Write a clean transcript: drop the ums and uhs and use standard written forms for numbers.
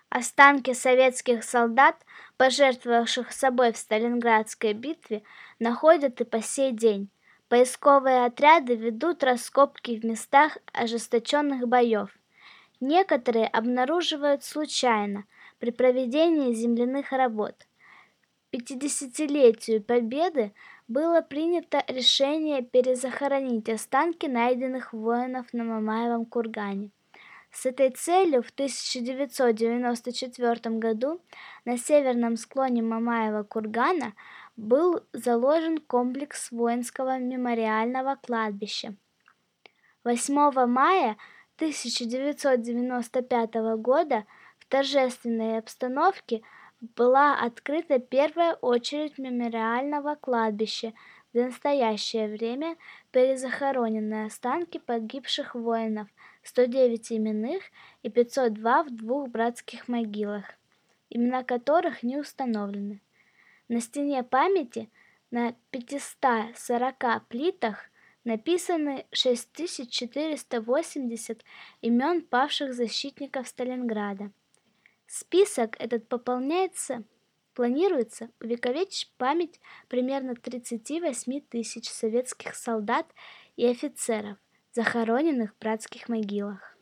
Останки советских солдат, пожертвовавших собой в Сталинградской битве, находят и по сей день. Поисковые отряды ведут раскопки в местах ожесточенных боев. Некоторые обнаруживают случайно при проведении земляных работ. К 50-летию Победы было принято решение перезахоронить останки найденных воинов на Мамаевом кургане. С этой целью в 1994 году на северном склоне Мамаева кургана был заложен комплекс воинского мемориального кладбища. 8 мая 1995 года в торжественной обстановке была открыта первая очередь мемориального кладбища, в настоящее время перезахоронены останки погибших воинов, 109 именных и 502 в двух братских могилах, имена которых не установлены. На стене памяти на 540 плитах написаны 6480 имен павших защитников Сталинграда. Список этот планируется увековечить память примерно 38 тысяч советских солдат и офицеров, захороненных в братских могилах.